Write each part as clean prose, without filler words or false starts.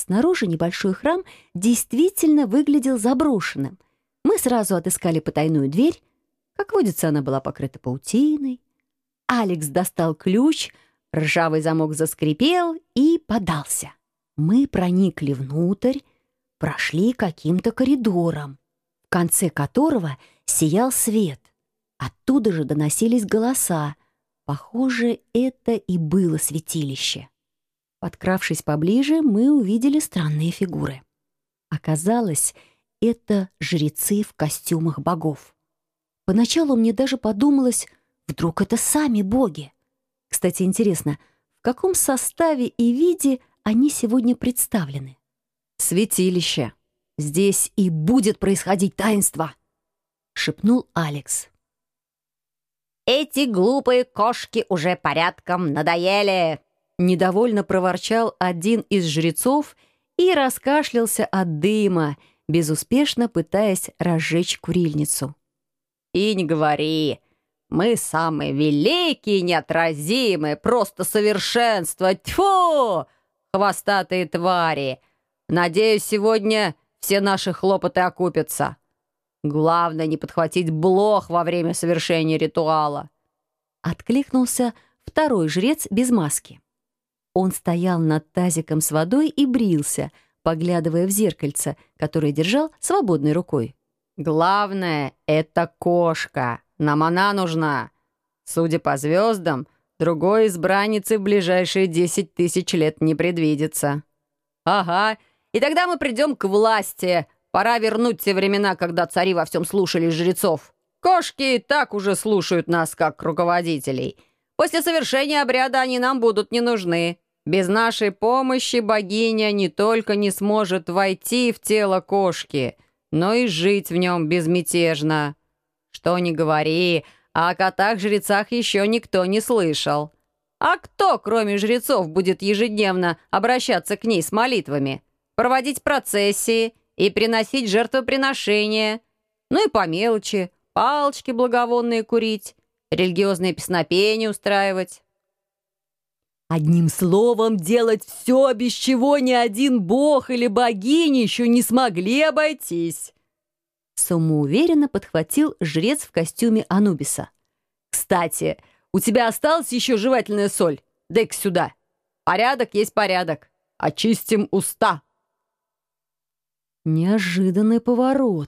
Снаружи небольшой храм действительно выглядел заброшенным. Мы сразу отыскали потайную дверь. Как водится, она была покрыта паутиной. Алекс достал ключ, ржавый замок заскрипел и подался. Мы проникли внутрь, прошли каким-то коридором, в конце которого сиял свет. Оттуда же доносились голоса. Похоже, это и было святилище. Подкравшись поближе, мы увидели странные фигуры. Оказалось, это жрецы в костюмах богов. Поначалу мне даже подумалось, вдруг это сами боги. Кстати, интересно, в каком составе и виде они сегодня представлены? «Святилище. Здесь и будет происходить таинство», — шепнул Алекс. «Эти глупые кошки уже порядком надоели!» Недовольно проворчал один из жрецов и раскашлялся от дыма, безуспешно пытаясь разжечь курильницу. «И не говори! Мы самые великие, неотразимые, просто совершенство! Тьфу! Хвостатые твари! Надеюсь, сегодня все наши хлопоты окупятся. Главное, не подхватить блох во время совершения ритуала!» Откликнулся второй жрец без маски. Он стоял над тазиком с водой и брился, поглядывая в зеркальце, которое держал свободной рукой. «Главное — это кошка. Нам она нужна. Судя по звездам, другой избранницы в ближайшие 10 тысяч лет не предвидится». «Ага, и тогда мы придем к власти. Пора вернуть те времена, когда цари во всем слушались жрецов. Кошки и так уже слушают нас, как руководителей. После совершения обряда они нам будут не нужны. Без нашей помощи богиня не только не сможет войти в тело кошки, но и жить в нем безмятежно. Что ни говори, а о котах-жрецах еще никто не слышал. А кто, кроме жрецов, будет ежедневно обращаться к ней с молитвами, проводить процессии и приносить жертвоприношения? Ну и по мелочи, палочки благовонные курить, религиозные песнопения устраивать. Одним словом, делать все, без чего ни один бог или богиня еще не смогли обойтись. Самоуверенно подхватил жрец в костюме Анубиса. «Кстати, у тебя осталась еще жевательная соль? Дай-ка сюда. Порядок есть порядок. Очистим уста». Неожиданный поворот.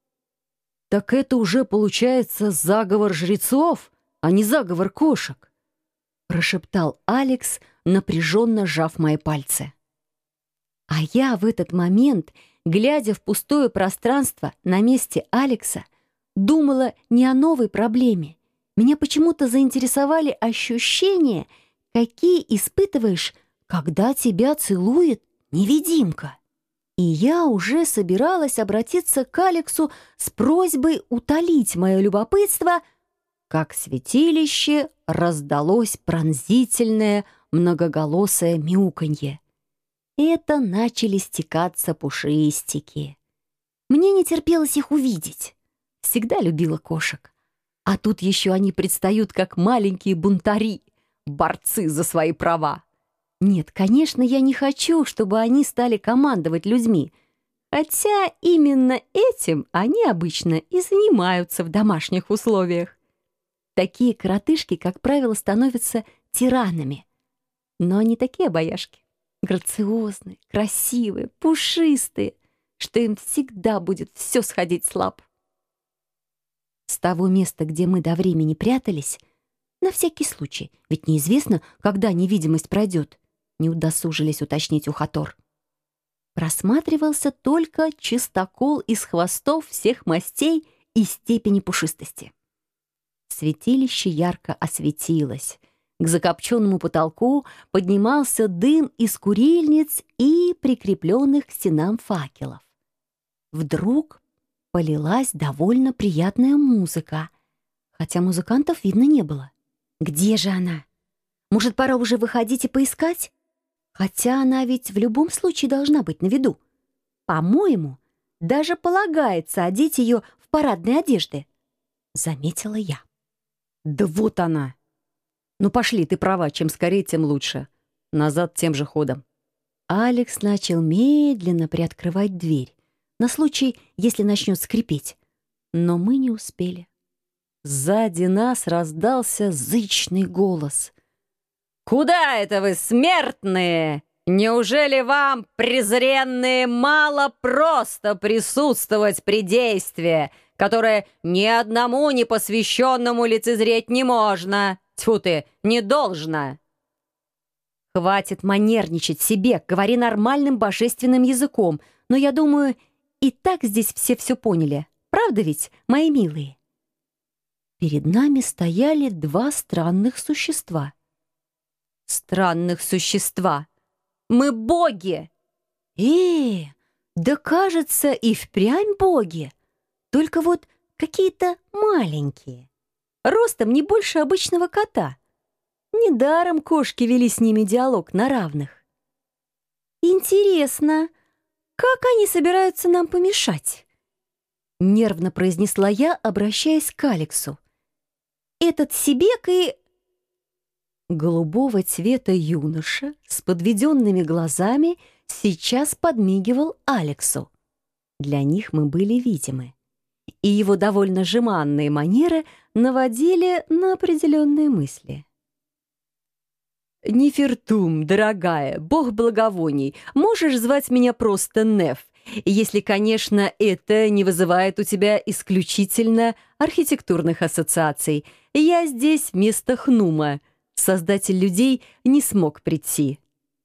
Так это уже получается заговор жрецов, а не заговор кошек, прошептал Алекс, напряженно сжав мои пальцы. А я в этот момент, глядя в пустое пространство на месте Алекса, думала не о новой проблеме. Меня почему-то заинтересовали ощущения, какие испытываешь, когда тебя целует невидимка. И я уже собиралась обратиться к Алексу с просьбой утолить мое любопытство, как в святилище раздалось пронзительное многоголосое мяуканье. Это начали стекаться пушистики. Мне не терпелось их увидеть. Всегда любила кошек. А тут еще они предстают как маленькие бунтари, борцы за свои права. Нет, конечно, я не хочу, чтобы они стали командовать людьми. Хотя именно этим они обычно и занимаются в домашних условиях. Такие коротышки, как правило, становятся тиранами. Но они такие обаяшки. Грациозные, красивые, пушистые, что им всегда будет все сходить с лап. С того места, где мы до времени прятались, на всякий случай, ведь неизвестно, когда невидимость пройдет, не удосужились уточнить у Хатор. Просматривался только чистокол из хвостов всех мастей и степени пушистости. Святилище ярко осветилось. К закопченному потолку поднимался дым из курильниц и прикрепленных к стенам факелов. Вдруг полилась довольно приятная музыка, хотя музыкантов видно не было. Где же она? Может, пора уже выходить и поискать? Хотя она ведь в любом случае должна быть на виду. По-моему, даже полагается одеть ее в парадные одежды, заметила я. Да вот она. Ну пошли, ты права, чем скорее, тем лучше. Назад тем же ходом. Алекс начал медленно приоткрывать дверь, на случай, если начнет скрипеть. Но мы не успели. Сзади нас раздался зычный голос. «Куда это вы, смертные? Неужели вам, презренные, мало просто присутствовать при действии, которое ни одному непосвященному лицезреть не можно? Тьфу ты, не должно!» «Хватит манерничать себе, говори нормальным божественным языком. Но я думаю, и так здесь все поняли. Правда ведь, мои милые?» Перед нами стояли два странных существа. Странных существа. Мы боги! Да кажется, и впрямь боги. Только вот какие-то маленькие. Ростом не больше обычного кота. Недаром кошки вели с ними диалог на равных. «Интересно, как они собираются нам помешать?» Нервно произнесла я, обращаясь к Алексу. «Этот Себек и...» Голубого цвета юноша с подведенными глазами сейчас подмигивал Алексу. Для них мы были видимы. И его довольно жеманные манеры наводили на определенные мысли. «Нефертум, дорогая, бог благовоний, можешь звать меня просто Неф, если, конечно, это не вызывает у тебя исключительно архитектурных ассоциаций. Я здесь вместо Хнума. Создатель людей не смог прийти».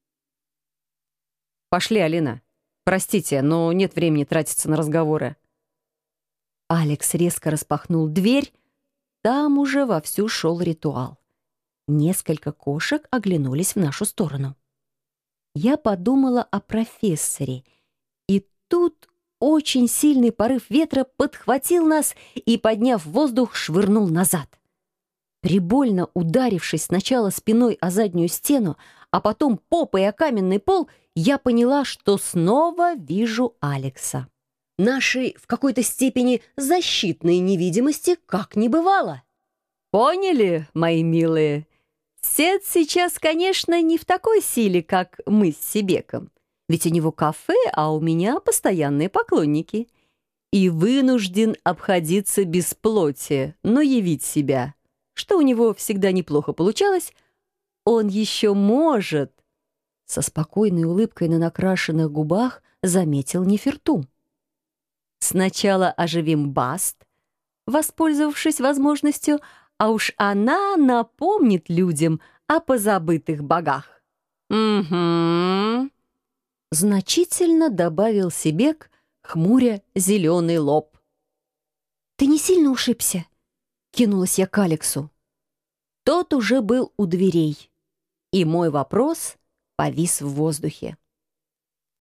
«Пошли, Алина. Простите, но нет времени тратиться на разговоры». Алекс резко распахнул дверь. Там уже вовсю шел ритуал. Несколько кошек оглянулись в нашу сторону. Я подумала о профессоре, и тут очень сильный порыв ветра подхватил нас и, подняв в воздух, швырнул назад. Прибольно ударившись сначала спиной о заднюю стену, а потом попой о каменный пол, я поняла, что снова вижу Алекса. Нашей в какой-то степени защитной невидимости как не бывало. Поняли, мои милые? Сет сейчас, конечно, не в такой силе, как мы с Себеком. Ведь у него кафе, а у меня постоянные поклонники. И вынужден обходиться без плоти, но явить себя. Что у него всегда неплохо получалось, он еще может. Со спокойной улыбкой на накрашенных губах заметил Нефертум. Сначала оживим Баст, воспользовавшись возможностью, а уж она напомнит людям о позабытых богах. «Угу», — значительно добавил Себек, хмуря зеленый лоб. «Ты не сильно ушибся?» — кинулась я к Алексу. Тот уже был у дверей, и мой вопрос повис в воздухе.